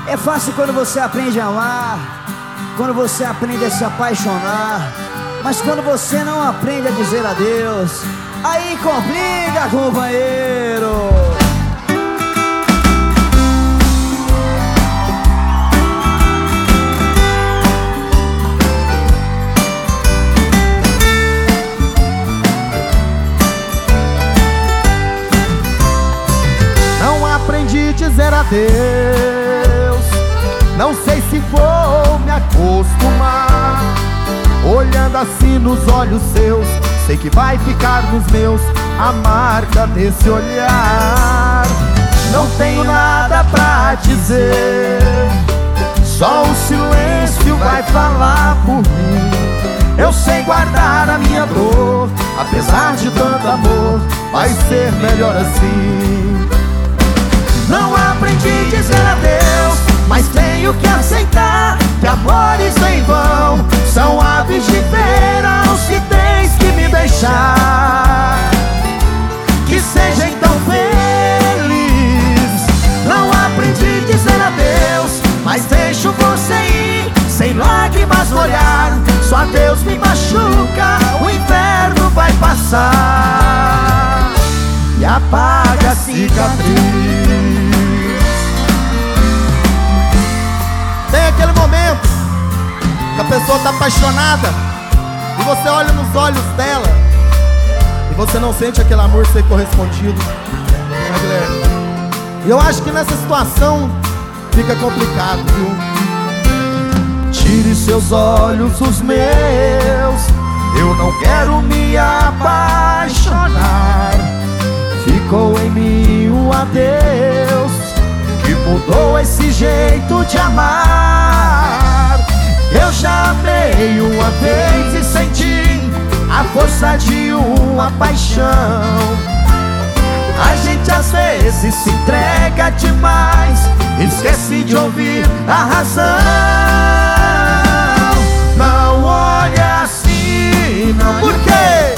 É fácil quando você aprende a amar, quando você aprende a se apaixonar, mas quando você não aprende a dizer adeus, aí complica, companheiro. Não aprendi a dizer adeus, não sei se vou me acostumar. Olhando assim nos olhos seus, sei que vai ficar nos meus a marca desse olhar. Não tenho nada pra dizer, só o silêncio vai falar por mim. Eu sei guardar a minha dor, apesar de tanto amor, vai ser melhor assim. Não aprendi a dizer adeus, mas tenho que aceitar que amores em vão são aves de verão. Se tens que me deixar, que seja então feliz. Não aprendi a dizer adeus, mas deixo você ir sem lágrimas no olhar. Só adeus me machuca, o inverno vai passar e apaga a cicatriz. Tem aquele momento que a pessoa tá apaixonada e você olha nos olhos dela e você não sente aquele amor ser correspondido, né, Guilherme? E eu acho que nessa situação fica complicado, viu? Tire seus olhos dos meus, eu não quero me apaixonar. Ficou em mim um adeus que mudou esse jeito de amar. Eu já amei uma vez e senti a força de uma paixão. A gente às vezes se entrega demais, esquece de ouvir a razão. Não olha assim, não, por quê?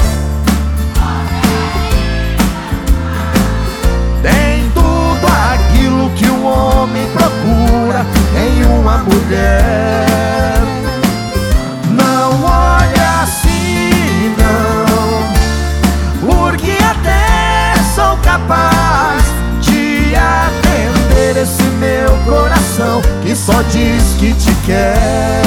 Tem tudo aquilo que um homem procura em uma mulher. Não olha assim, não, porque até sou capaz de atender esse meu coração que só diz que te quer.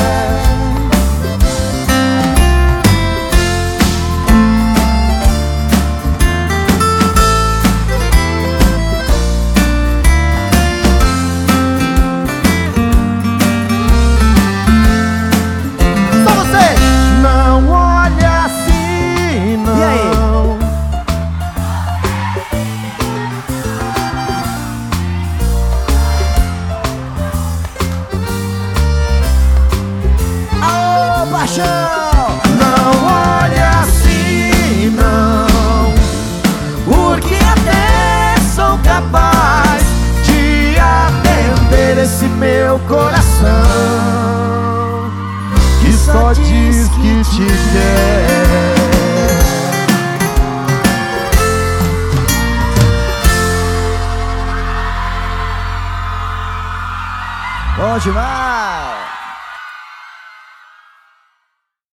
Não olha assim, não, porque até sou capaz de atender esse meu coração que só diz que te quer. Bom demais.